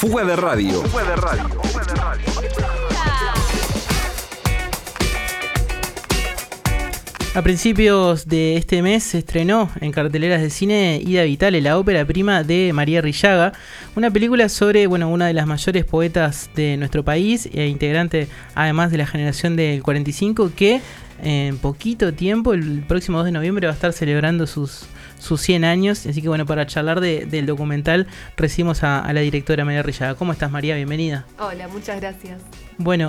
Fuga de Radio. A principios de este mes se estrenó en carteleras de cine Ida Vitale, la ópera prima de María Arrillaga, una película sobre una de las mayores poetas de nuestro país e integrante además de la generación del 45, que en poquito tiempo, el próximo 2 de noviembre, va a estar celebrando sus 100 años. Así que para charlar del documental recibimos a la directora María Arrillaga. ¿Cómo estás, María? Bienvenida. Hola, muchas gracias. Bueno,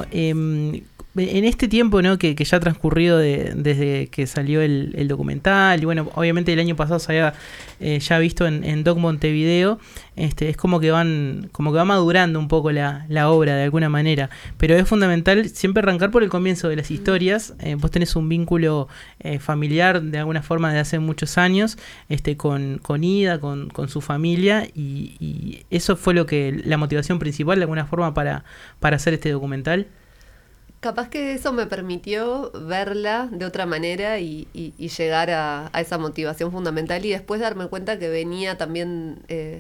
en este tiempo, ¿no?, que ya ha transcurrido desde que salió el documental, y obviamente el año pasado se había ya visto en Doc Montevideo, es como que va madurando un poco la obra de alguna manera, pero es fundamental siempre arrancar por el comienzo de las historias. Vos tenés un vínculo familiar de alguna forma de hace muchos años con Ida, con su familia, y eso fue la motivación principal de alguna forma para hacer este documental. Capaz que eso me permitió verla de otra manera y llegar a esa motivación fundamental, y después darme cuenta que venía también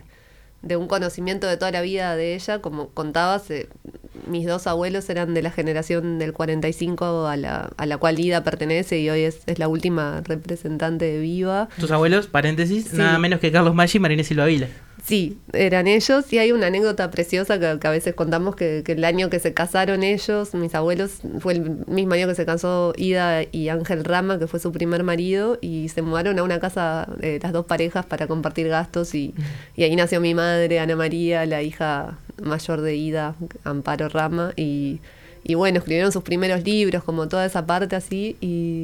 de un conocimiento de toda la vida de ella. Como contabas, mis dos abuelos eran de la generación del 45 a la cual Ida pertenece, y hoy es la última representante viva. ¿Tus abuelos, paréntesis, sí, nada menos que Carlos Maggi y María Inés Silva Vila? Sí, eran ellos, y hay una anécdota preciosa que a veces contamos, que el año que se casaron ellos, mis abuelos, fue el mismo año que se casó Ida y Ángel Rama, que fue su primer marido, y se mudaron a una casa las dos parejas para compartir gastos, y ahí nació mi madre, Ana María, la hija mayor de Ida, Amparo Rama, y escribieron sus primeros libros, como toda esa parte así,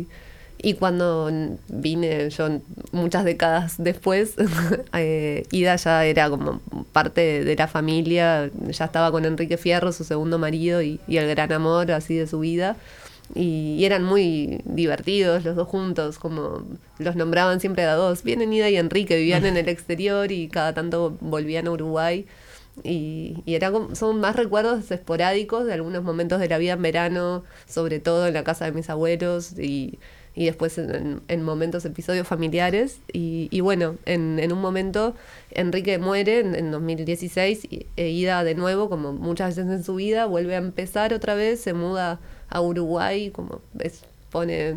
y cuando vine yo muchas décadas después, Ida ya era como parte de la familia, ya estaba con Enrique Fierro, su segundo marido, y el gran amor así de su vida, y eran muy divertidos los dos juntos, como los nombraban siempre a dos. Vienen Ida y Enrique, vivían en el exterior y cada tanto volvían a Uruguay. Y son más recuerdos esporádicos de algunos momentos de la vida en verano, sobre todo en la casa de mis abuelos, y después en momentos, episodios familiares. Y en un momento Enrique muere en 2016, e Ida, de nuevo, como muchas veces en su vida, vuelve a empezar otra vez, se muda a Uruguay, pone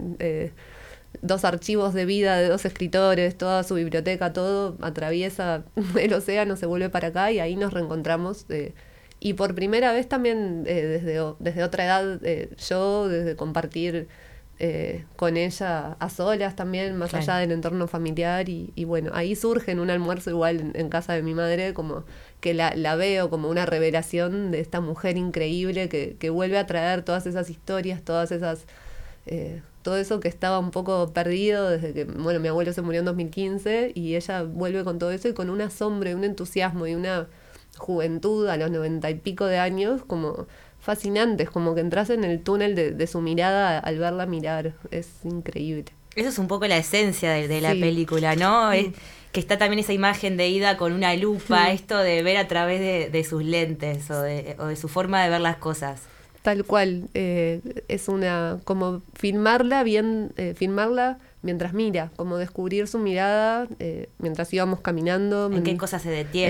dos archivos de vida de dos escritores, toda su biblioteca, todo, atraviesa el océano, se vuelve para acá, y ahí nos reencontramos. Y por primera vez también desde otra edad, yo, desde compartir con ella a solas también, más allá del entorno familiar, y ahí surge en un almuerzo igual en casa de mi madre, como que la veo como una revelación de esta mujer increíble que vuelve a traer todas esas historias, todas esas todo eso que estaba un poco perdido desde que mi abuelo se murió en 2015, y ella vuelve con todo eso, y con un asombro y un entusiasmo y una juventud a los 90 y pico de años, como fascinantes, como que entras en el túnel de su mirada al verla mirar. Es increíble. Eso es un poco la esencia de la película, ¿no? Es que está también esa imagen de Ida con una lupa, esto de ver a través de sus lentes o de su forma de ver las cosas. Tal cual, es como filmarla mientras mira, como descubrir su mirada mientras íbamos caminando. ¿En qué cosas se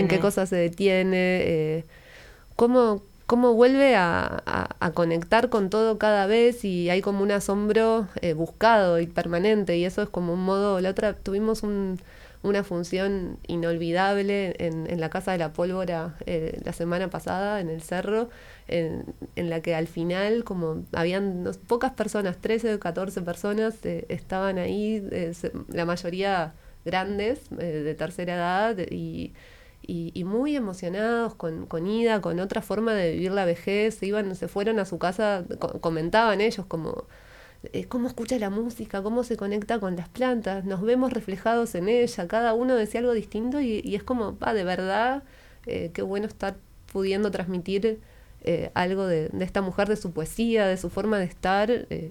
detiene? Cómo vuelve a conectar con todo cada vez, y hay como un asombro buscado y permanente, y eso es como un modo. La otra tuvimos una función inolvidable en la Casa de la Pólvora la semana pasada, en el Cerro, en la que al final, como habían pocas personas, 13 o 14 personas estaban ahí, la mayoría grandes, de tercera edad, y muy emocionados con Ida, con otra forma de vivir la vejez. Se fueron a su casa, comentaban ellos como cómo escucha la música, cómo se conecta con las plantas, nos vemos reflejados en ella, cada uno decía algo distinto, y es como, de verdad, qué bueno estar pudiendo transmitir algo de esta mujer, de su poesía, de su forma de estar,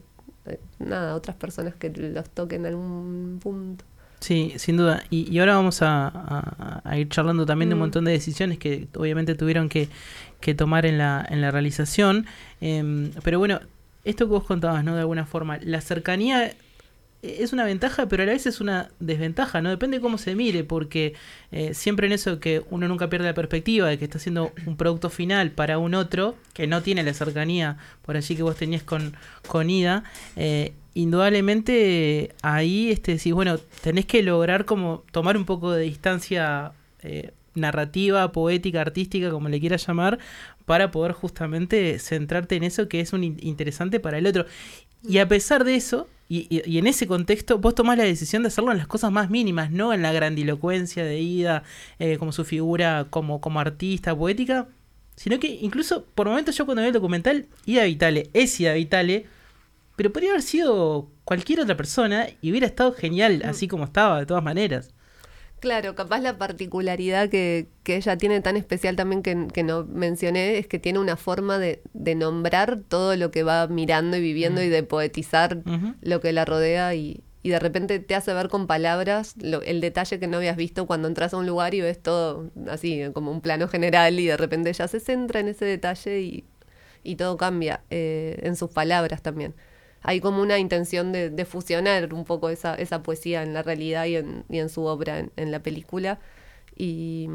otras personas que los toquen en algún punto. Sí, sin duda. Y ahora vamos a ir charlando también de un montón de decisiones que obviamente tuvieron que tomar en la realización. Pero esto que vos contabas, ¿no? De alguna forma, la cercanía es una ventaja, pero a la vez es una desventaja, ¿no? Depende de cómo se mire, porque siempre en eso que uno nunca pierde la perspectiva de que está haciendo un producto final para un otro, que no tiene la cercanía por allí que vos tenías con Ida, indudablemente ahí decís, bueno, tenés que lograr como tomar un poco de distancia narrativa, poética, artística, como le quieras llamar, para poder justamente centrarte en eso que es un interesante para el otro. Y a pesar de eso, y en ese contexto, vos tomás la decisión de hacerlo en las cosas más mínimas, no en la grandilocuencia de Ida, como su figura como artista, poética, sino que incluso, por momentos yo cuando vi el documental, Ida Vitale es Ida Vitale, pero podría haber sido cualquier otra persona y hubiera estado genial, así como estaba, de todas maneras. Claro, capaz la particularidad que ella tiene tan especial también que no mencioné es que tiene una forma de nombrar todo lo que va mirando y viviendo y de poetizar lo que la rodea y de repente te hace ver con palabras el detalle que no habías visto cuando entras a un lugar y ves todo así como un plano general y de repente ella se centra en ese detalle y todo cambia en sus palabras también. Hay como una intención de fusionar un poco esa poesía en la realidad y en su obra en la película. Y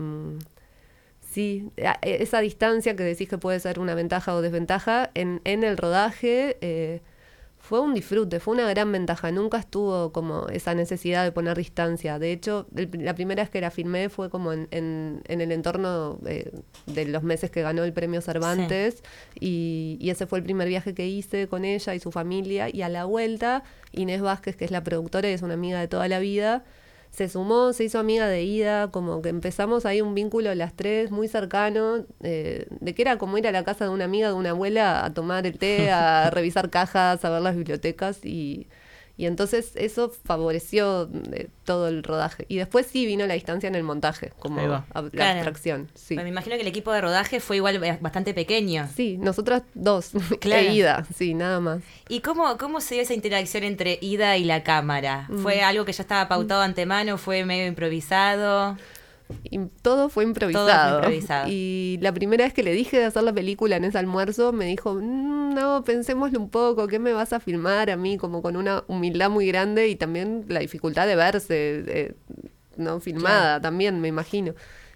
sí, esa distancia que decís que puede ser una ventaja o desventaja, en el rodaje fue un disfrute, fue una gran ventaja. Nunca estuvo como esa necesidad de poner distancia. De hecho, la primera vez que la filmé fue como en el entorno de los meses que ganó el premio Cervantes. Sí. Y ese fue el primer viaje que hice con ella y su familia. Y a la vuelta, Inés Vázquez, que es la productora y es una amiga de toda la vida, se sumó, se hizo amiga de Ida, como que empezamos ahí un vínculo las tres muy cercano, de que era como ir a la casa de una amiga, de una abuela, a tomar el té, a revisar cajas, a ver las bibliotecas y entonces eso favoreció todo el rodaje. Y después sí vino la distancia en el montaje, como la abstracción. Sí. Me imagino que el equipo de rodaje fue igual bastante pequeño. Sí, nosotras dos, e Ida, sí, nada más. ¿Y cómo se dio esa interacción entre Ida y la cámara? ¿Fue algo que ya estaba pautado antemano? ¿Fue medio improvisado? Y todo fue improvisado. Y la primera vez que le dije de hacer la película en ese almuerzo, me dijo, no, pensémoslo un poco, ¿qué me vas a filmar a mí? Como con una humildad muy grande y también la dificultad de verse, no filmada también, me imagino.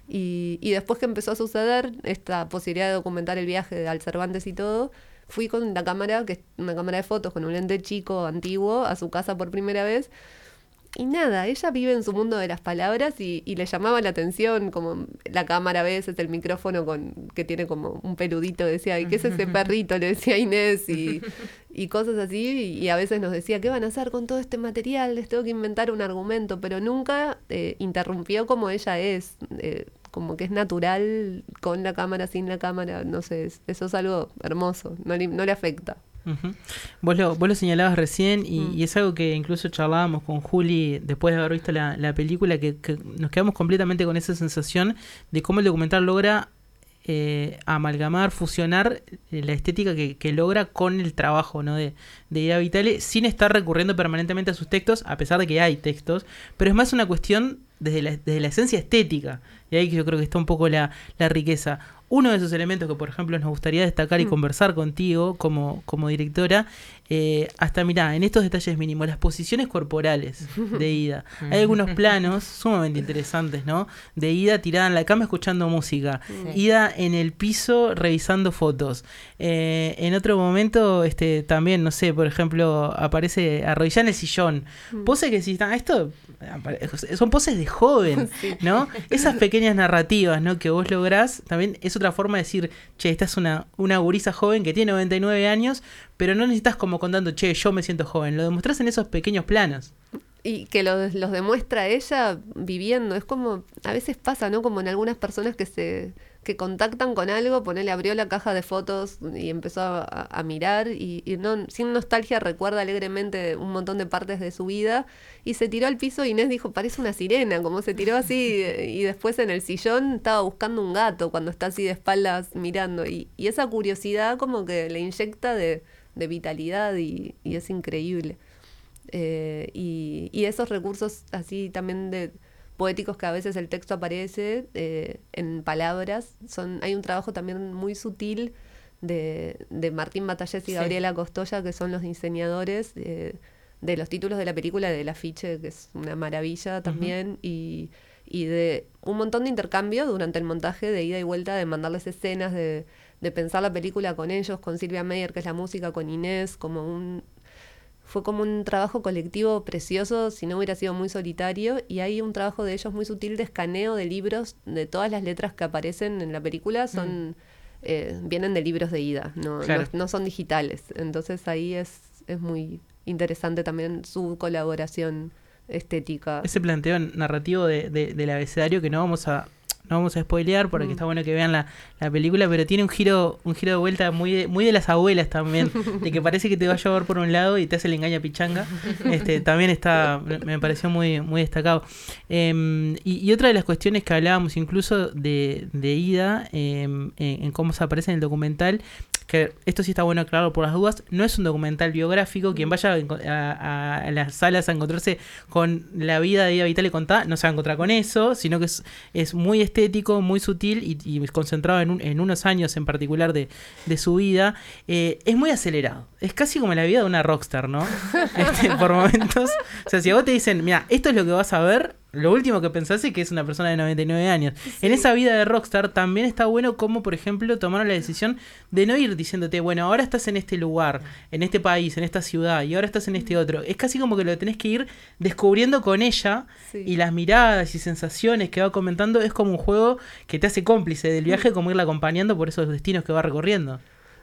Y después que empezó a suceder esta posibilidad de documentar el viaje al Cervantes y todo, fui con la cámara, que es una cámara de fotos, con un lente chico, antiguo, a su casa por primera vez. Y nada, ella vive en su mundo de las palabras y le llamaba la atención, como la cámara a veces, el micrófono que tiene como un peludito, decía, ¿y qué es ese perrito? Le decía Inés y cosas así, y a veces nos decía, ¿qué van a hacer con todo este material? Les tengo que inventar un argumento, pero nunca interrumpió como ella es, como que es natural con la cámara, sin la cámara, no sé, eso es algo hermoso, no le afecta. Uh-huh. Vos lo señalabas recién y es algo que incluso charlábamos con Juli después de haber visto la película, que nos quedamos completamente con esa sensación de cómo el documental logra amalgamar, fusionar la estética que logra con el trabajo, ¿no? de Ida Vitale, sin estar recurriendo permanentemente a sus textos, a pesar de que hay textos, pero es más una cuestión desde la esencia estética, y ahí que yo creo que está un poco la riqueza. Uno de esos elementos que, por ejemplo, nos gustaría destacar y conversar contigo como directora, hasta mirá, en estos detalles mínimos, las posiciones corporales de Ida. Hay algunos planos sumamente interesantes, ¿no? De Ida tirada en la cama escuchando música, Ida en el piso revisando fotos. En otro momento, también, no sé, por ejemplo, aparece arrodillada en el sillón. Pose que si esto son poses de joven, ¿no? Esas pequeñas narrativas, ¿no? Que vos lográs, también es otra forma de decir, che, esta es una gurisa joven que tiene 99 años, pero no necesitas como contando, che, yo me siento joven. Lo demostrás en esos pequeños planos. Y que los demuestra ella viviendo. Es como, a veces pasa, ¿no? Como en algunas personas que contactan con algo, ponele, abrió la caja de fotos y empezó a mirar y no, sin nostalgia recuerda alegremente un montón de partes de su vida y se tiró al piso y Inés dijo, parece una sirena, como se tiró así y después en el sillón estaba buscando un gato cuando está así de espaldas mirando y esa curiosidad como que le inyecta de vitalidad y es increíble. Y esos recursos así también de poéticos que a veces el texto aparece en palabras, hay un trabajo también muy sutil de Martín Batallés y Gabriela Costoya, que son los diseñadores, de los títulos de la película, del afiche, que es una maravilla también, y de un montón de intercambio durante el montaje, de ida y vuelta, de mandarles escenas, de pensar la película con ellos, con Silvia Meyer, que es la música, con Inés, fue como un trabajo colectivo precioso, si no hubiera sido muy solitario, y hay un trabajo de ellos muy sutil de escaneo de libros, de todas las letras que aparecen en la película son vienen de libros de Ida, Claro. no son digitales. Entonces ahí es muy interesante también su colaboración estética. Ese planteo narrativo del abecedario que no vamos a spoilear porque está bueno que vean la película, pero tiene un giro de vuelta muy de las abuelas también, de que parece que te va a llevar por un lado y te hace el engaña pichanga. También me pareció muy, muy destacado. Y otra de las cuestiones que hablábamos incluso de Ida, en cómo se aparece en el documental, que esto sí está bueno aclararlo por las dudas, no es un documental biográfico. Quien vaya a las salas a encontrarse con la vida de Ida Vitale contada no se va a encontrar con eso, sino que es muy estético, muy sutil y concentrado en unos años en particular de su vida. Es muy acelerado, es casi como la vida de una rockstar, ¿no? Por momentos, o sea, si a vos te dicen, mira, esto es lo que vas a ver, lo último que pensás es que es una persona de 99 años. Sí. En esa vida de rockstar también está bueno como, por ejemplo, tomaron la decisión de no ir diciéndote, bueno, ahora estás en este lugar, en este país, en esta ciudad, y ahora estás en este otro. Es casi como que lo tenés que ir descubriendo con ella, y las miradas y sensaciones que va comentando es como un juego que te hace cómplice del viaje, como irla acompañando por esos destinos que va recorriendo.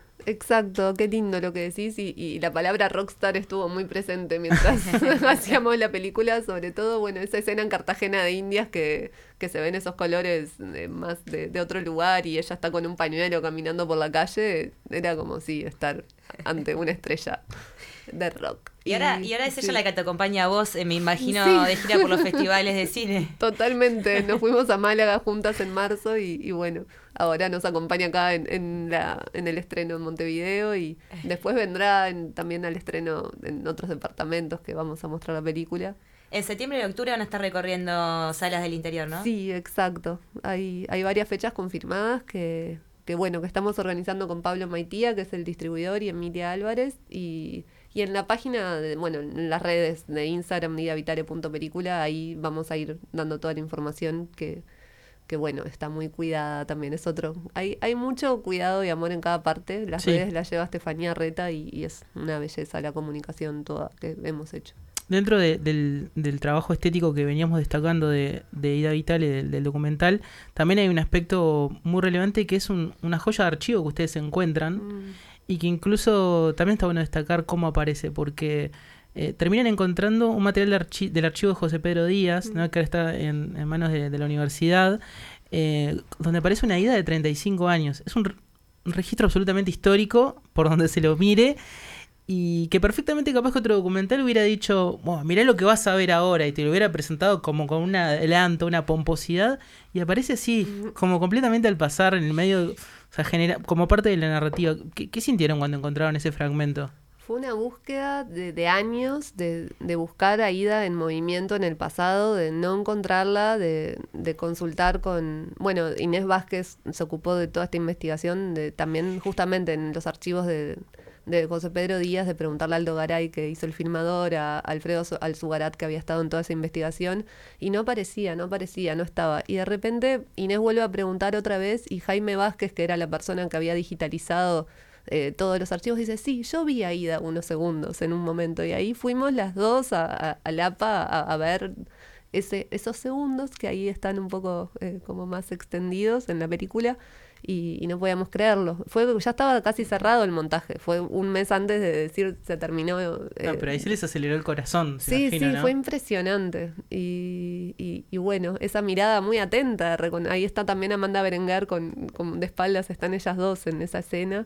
Exacto, qué lindo lo que decís, y la palabra rockstar estuvo muy presente mientras hacíamos la película, sobre todo, bueno, esa escena en Cartagena de Indias que se ven esos colores más de otro lugar y ella está con un pañuelo caminando por la calle, era como estar ante una estrella de rock. Y ahora es ella la que te acompaña a vos, me imagino, de gira por los festivales de cine. Totalmente, nos fuimos a Málaga juntas en marzo y bueno, ahora nos acompaña acá en el estreno en Montevideo y después vendrá también al estreno en otros departamentos que vamos a mostrar la película. En septiembre y octubre van a estar recorriendo salas del interior, ¿no? Sí, exacto. Hay varias fechas confirmadas que bueno, que estamos organizando con Pablo Maitía, que es el distribuidor, y Emilia Álvarez, y en la página, en las redes de Instagram, idavitale.película, ahí vamos a ir dando toda la información que bueno, está muy cuidada también, es otro. Hay mucho cuidado y amor en cada parte, las redes las lleva Estefanía Reta y es una belleza la comunicación toda que hemos hecho. Dentro del trabajo estético que veníamos destacando de Ida Vitale, del documental, también hay un aspecto muy relevante que es una joya de archivo que ustedes encuentran y que incluso también está bueno destacar cómo aparece, porque terminan encontrando un material del archivo de José Pedro Díaz, ¿no? Que ahora está en manos de la universidad, donde aparece una Ida de 35 años. Es un registro absolutamente histórico por donde se lo mire. Y que perfectamente capaz que otro documental hubiera dicho, bueno, mirá lo que vas a ver ahora, y te lo hubiera presentado como con un adelanto, una pomposidad, y aparece así, como completamente al pasar en el medio, o sea, como parte de la narrativa. ¿Qué sintieron cuando encontraron ese fragmento? Fue una búsqueda de años, de buscar a Ida en movimiento en el pasado, de no encontrarla, de consultar con... Bueno, Inés Vázquez se ocupó de toda esta investigación, también justamente en los archivos de José Pedro Díaz, de preguntarle a Aldo Garay, que hizo el filmador, a Alfredo Alzugarat, que había estado en toda esa investigación, y no aparecía, no estaba. Y de repente Inés vuelve a preguntar otra vez, y Jaime Vázquez, que era la persona que había digitalizado todos los archivos, dice, sí, yo vi a Ida unos segundos en un momento, y ahí fuimos las dos a Lapa a ver esos segundos, que ahí están un poco como más extendidos en la película, y no podíamos creerlo. Ya estaba casi cerrado el montaje, fue un mes antes de decir se terminó. Pero ahí se les aceleró el corazón, sí, imagino, ¿no? Fue impresionante. Y bueno, esa mirada muy atenta, ahí está también Amanda Berenguer con de espaldas, están ellas dos en esa escena.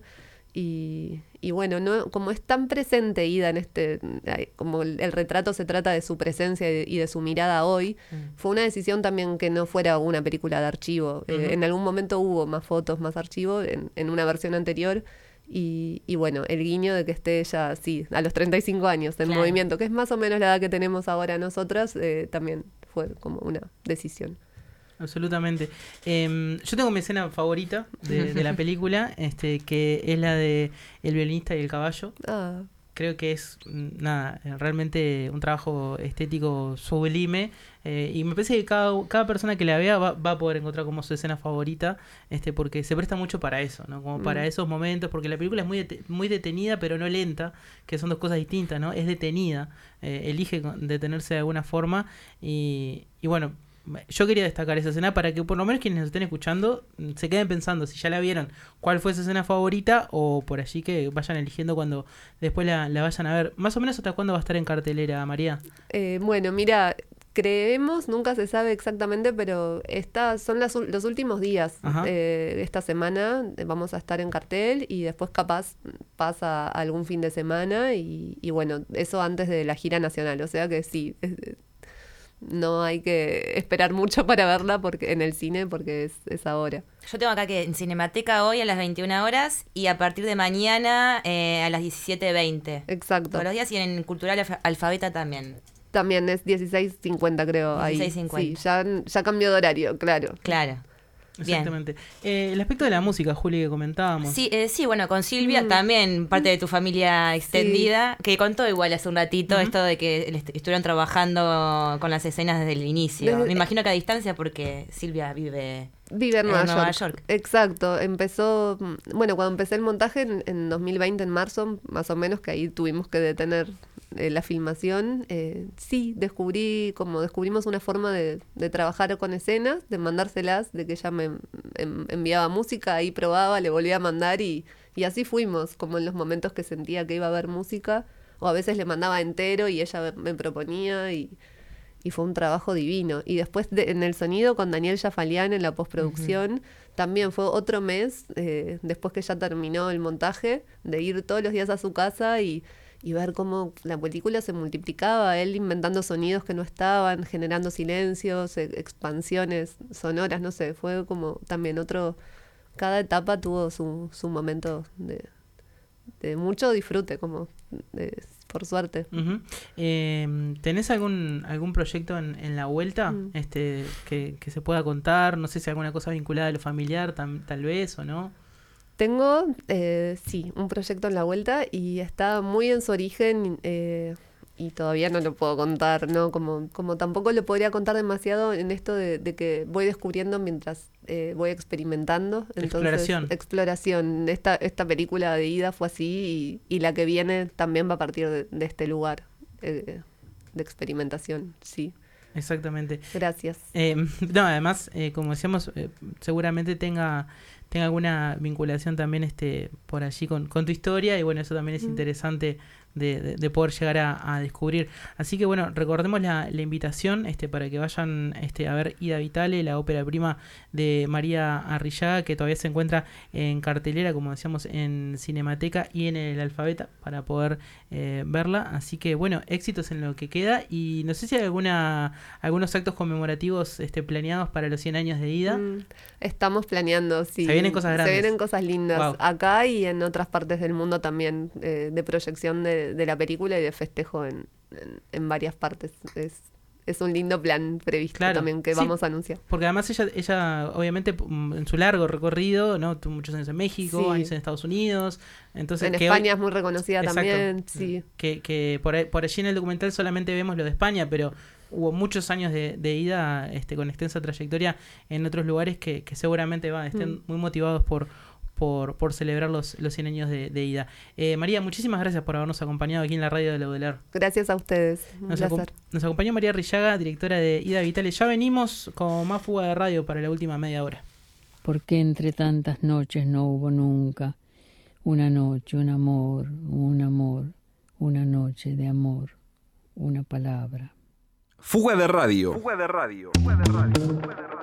Y bueno, no, como es tan presente Ida en como el retrato se trata de su presencia y de su mirada hoy, fue una decisión también que no fuera una película de archivo. En algún momento hubo más fotos, más archivo en una versión anterior, y bueno, el guiño de que esté ella así, a los 35 años en movimiento, que es más o menos la edad que tenemos ahora nosotras, también fue como una decisión. Absolutamente. Yo tengo mi escena favorita de la película, que es la de el violinista y el caballo. creo que es realmente un trabajo estético sublime, y me parece que cada persona que la vea va a poder encontrar como su escena favorita, porque se presta mucho para eso, ¿no? Como para esos momentos, porque la película es muy detenida pero no lenta, que son dos cosas distintas, ¿no? Es detenida, elige detenerse de alguna forma, y bueno, yo quería destacar esa escena para que por lo menos quienes nos estén escuchando se queden pensando si ya la vieron, cuál fue su escena favorita, o por allí que vayan eligiendo cuando después la vayan a ver. Más o menos, ¿hasta cuándo va a estar en cartelera, María? Bueno, mira, creemos, nunca se sabe exactamente, pero son los últimos días de esta semana. Vamos a estar en cartel y después capaz pasa algún fin de semana y bueno, eso antes de la gira nacional, o sea que sí. No hay que esperar mucho para verla en el cine porque es ahora. Yo tengo acá que en Cinemateca hoy a las 21 horas y a partir de mañana a las 17:20. Exacto. Todos los días, y en Cultural Alfabeta también. También es 16:50 creo. 16:50. Ahí. Sí, ya cambió de horario, claro. Claro. Exactamente. El aspecto de la música, Juli, que comentábamos. Sí, bueno, con Silvia también, parte de tu familia extendida, que contó igual hace un ratito esto de que estuvieron trabajando con las escenas desde el inicio. Me imagino que a distancia porque Silvia vive en Nueva York. Exacto. Empezó, bueno, cuando empecé el montaje en 2020, en marzo, más o menos, que ahí tuvimos que detener la filmación. Sí, descubrimos una forma de trabajar con escenas, de mandárselas, de que ella me enviaba música, ahí probaba, le volvía a mandar y así fuimos, como en los momentos que sentía que iba a haber música, o a veces le mandaba entero y ella me proponía y fue un trabajo divino. Y después en el sonido con Daniel Jafalián en la postproducción, también fue otro mes, después que ya terminó el montaje, de ir todos los días a su casa y ver cómo la película se multiplicaba, él inventando sonidos que no estaban, generando silencios, expansiones sonoras, no sé, fue como también cada etapa tuvo su momento de mucho disfrute, por suerte. ¿Tenés algún proyecto en la vuelta que se pueda contar? No sé si alguna cosa vinculada a lo familiar, tal vez, o no. Tengo, sí, un proyecto en la vuelta y está muy en su origen y todavía no lo puedo contar, ¿no? Como tampoco lo podría contar demasiado en esto de que voy descubriendo mientras voy experimentando. Entonces, exploración. Esta película de Ida fue así y la que viene también va a partir de este lugar de experimentación, sí. Exactamente. Gracias. No, además, como decíamos, seguramente tenga alguna vinculación también por allí con tu historia, y bueno, eso también es interesante de poder llegar a descubrir. Así que bueno, recordemos la invitación para que vayan a ver Ida Vitale, la ópera prima de María Arrillaga, que todavía se encuentra en cartelera, como decíamos, en Cinemateca y en el Alfabeta, para poder verla. Así que bueno, éxitos en lo que queda, y no sé si hay algunos actos conmemorativos planeados para los 100 años de Ida. Estamos planeando, sí. Se vienen cosas grandes. Se vienen cosas lindas. Wow. Acá y en otras partes del mundo también, de proyección de la película y de festejo en varias partes. Es un lindo plan previsto, claro, también que vamos a anunciar. Porque además ella obviamente en su largo recorrido, ¿no? Tuvo muchos años en México, años en Estados Unidos. Entonces, en España es muy reconocida. Exacto, también, sí. Que por allí en el documental solamente vemos lo de España, pero hubo muchos años de Ida con extensa trayectoria en otros lugares que seguramente estén muy motivados por celebrar los 100 años de Ida. María, muchísimas gracias por habernos acompañado aquí en la radio de la UDELAR. Gracias a ustedes, un placer. Nos acompañó María Arrillaga, directora de Ida Vitale. Ya venimos con más fuga de radio para la última media hora. ¿Por qué entre tantas noches no hubo nunca una noche, un amor, una noche de amor, una palabra? Fuga de radio. Fuga de radio. Fuga de radio. Fuga de radio.